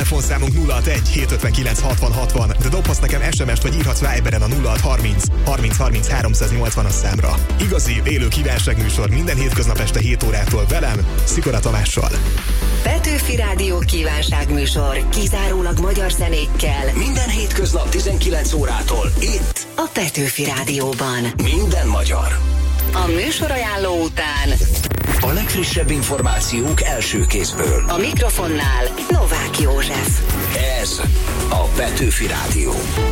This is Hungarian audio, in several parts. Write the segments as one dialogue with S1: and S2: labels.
S1: Telefonszámunk 061 759 60 60, de dobhatsz nekem SMS-t vagy írhatsz Viberen a 0630 30 30 380-as számra. Igazi, élő kívánságműsor minden hétköznap este 7 órától velem, Szikora Tamással.
S2: Petőfi Rádió kívánságműsor kizárólag magyar zenékkel.
S3: Minden hétköznap 19 órától itt
S2: A Petőfi Rádióban.
S3: Minden magyar.
S2: A műsorajánló után
S3: A legfrissebb információk első kézből.
S2: a mikrofonnál Novák József.
S3: Ez a Petőfi Rádió.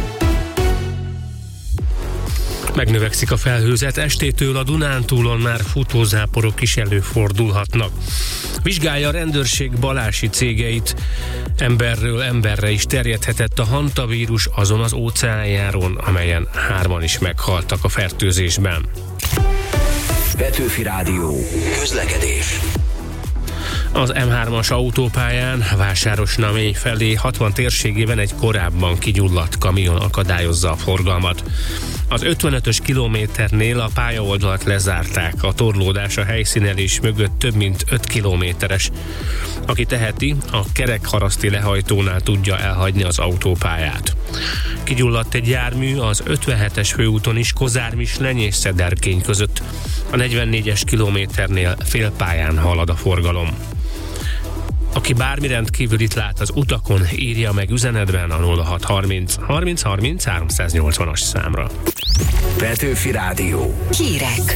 S4: Megnövekszik a felhőzet, estétől a Dunántúlon már futózáporok is előfordulhatnak. Vizsgálja a rendőrség balási cégeit. Emberről emberre is terjedhetett a hantavírus azon az óceánjáron, amelyen 3-an is meghaltak a fertőzésben.
S3: Petőfi Rádió. Közlekedés.
S4: Az M3-as autópályán Vásárosnamény felé 60 térségében egy korábban kigyulladt kamion akadályozza a forgalmat. Az 55-ös kilométernél a pályaoldalt lezárták, a torlódás a helyszínelés mögött több mint 5 kilométeres. Aki teheti, a kerekharaszti lehajtónál tudja elhagyni az autópályát. Kigyulladt egy jármű az 57-es főúton is Kozármisleny és Szederkény között. A 44-es kilométernél félpályán halad a forgalom. Aki bármi rendkívülit lát az utakon, írja meg üzenetben a 0630 30 30 380-as számra.
S3: Petőfi Rádió.
S2: Hírek.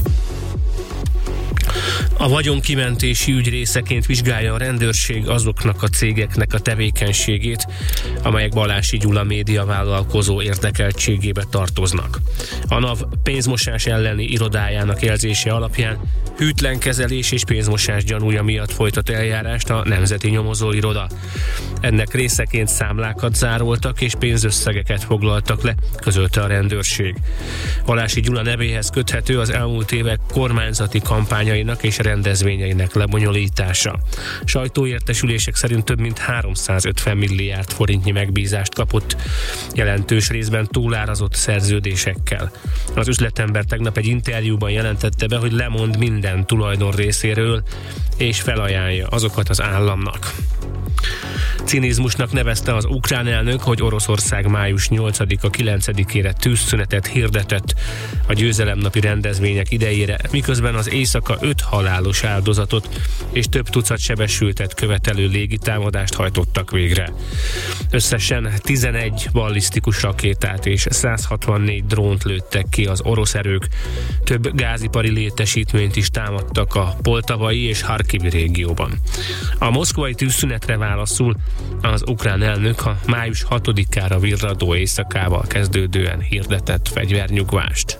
S4: A vagyonkimentési ügy részeként vizsgálja a rendőrség azoknak a cégeknek a tevékenységét, amelyek Balási Gyula média vállalkozó érdekeltségébe tartoznak. A NAV pénzmosás elleni irodájának jelzése alapján hűtlen kezelés és pénzmosás gyanúja miatt folytat eljárást a Nemzeti Nyomozóiroda. Ennek részeként számlákat zároltak és pénzösszegeket foglaltak le, közölte a rendőrség. Balási Gyula nevéhez köthető az elmúlt évek kormányzati kampányainak és rendezvényeinek lebonyolítása. Sajtóértesülések szerint több mint 350 milliárd forintnyi megbízást kapott, jelentős részben túlárazott szerződésekkel. Az üzletember tegnap egy interjúban jelentette be, hogy lemond minden tulajdon részéről, és felajánlja azokat az államnak. Cinizmusnak nevezte az ukrán elnök, hogy Oroszország május 8-a 9-ére tűzszünetet hirdetett a győzelemnapi rendezvények idejére, miközben az éjszaka 5 halálos áldozatot és több tucat sebesültet követelő légitámadást hajtottak végre. Összesen 11 ballisztikus rakétát és 164 drónt lőttek ki az orosz erők, több gázipari létesítményt is támadtak a Poltavai és Harkivi régióban. A moszkvai tűzszünetre válaszul az ukrán elnök a május 6-ára virradó éjszakával kezdődően hirdetett fegyvernyugvást.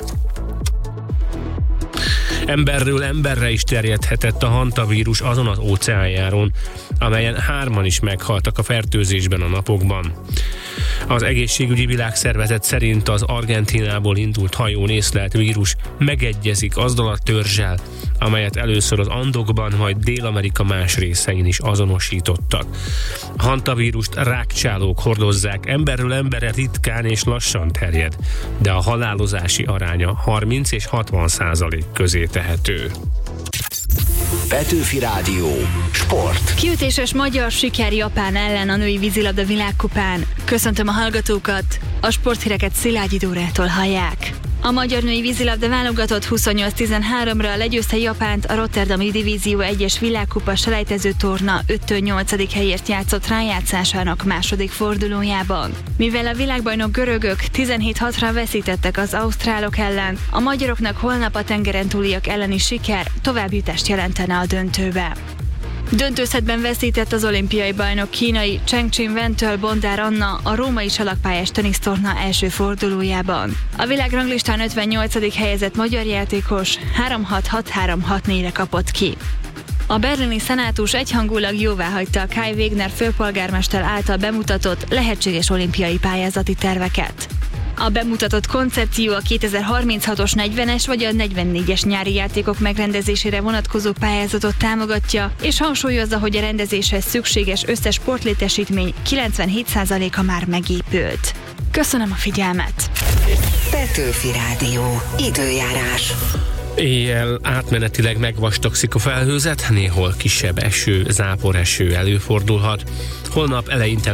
S4: Emberről emberre is terjedhetett a hantavírus azon az óceánjáron, amelyen 3-an is meghaltak a fertőzésben a napokban. Az Egészségügyi Világszervezet szerint az Argentínából indult hajón észlelt vírus megegyezik azzal a törzsel, amelyet először az Andokban, majd Dél-Amerika más részein is azonosítottak. A hantavírust rákcsálók hordozzák, emberről emberre ritkán és lassan terjed, de a halálozási aránya 30 és 60% közé tehető.
S3: Petőfi Rádió. Sport.
S5: Kiütéses magyar siker Japán ellen a női vízilabda világkupán. Köszöntöm a hallgatókat! A sporthíreket Szilágyi Dórától hallják. A magyar női vízilabda válogatott 28-13-ra legyőzte Japánt a Rotterdami Divízió 1-es világkupa selejtező torna 5-8. helyért játszott rájátszásának második fordulójában. Mivel a világbajnok görögök 17-6-ra veszítettek az ausztrálok ellen, a magyaroknak holnap a tengeren túliak elleni siker továbbjutást jelentene a döntőbe. Döntőszetben veszített az olimpiai bajnok kínai Chengqin Wentől Bondár Anna a római salakpályás tenisztorna első fordulójában. A világranglistán 58. helyezett magyar játékos 3-6-6-3-6-4-re kapott ki. A berlini szenátus egyhangulag jóváhagyta a Kai Wegner főpolgármester által bemutatott lehetséges olimpiai pályázati terveket. A bemutatott koncepció a 2036-os 40-es vagy a 44-es nyári játékok megrendezésére vonatkozó pályázatot támogatja, és hangsúlyozza, hogy a rendezéshez szükséges összes sportlétesítmény 97%-a már megépült. Köszönöm a figyelmet!
S2: Petőfi Rádió. Időjárás.
S4: Éjjel átmenetileg megvastagszik a felhőzet, néhol kisebb eső, záporeső előfordulhat. Holnap eleinte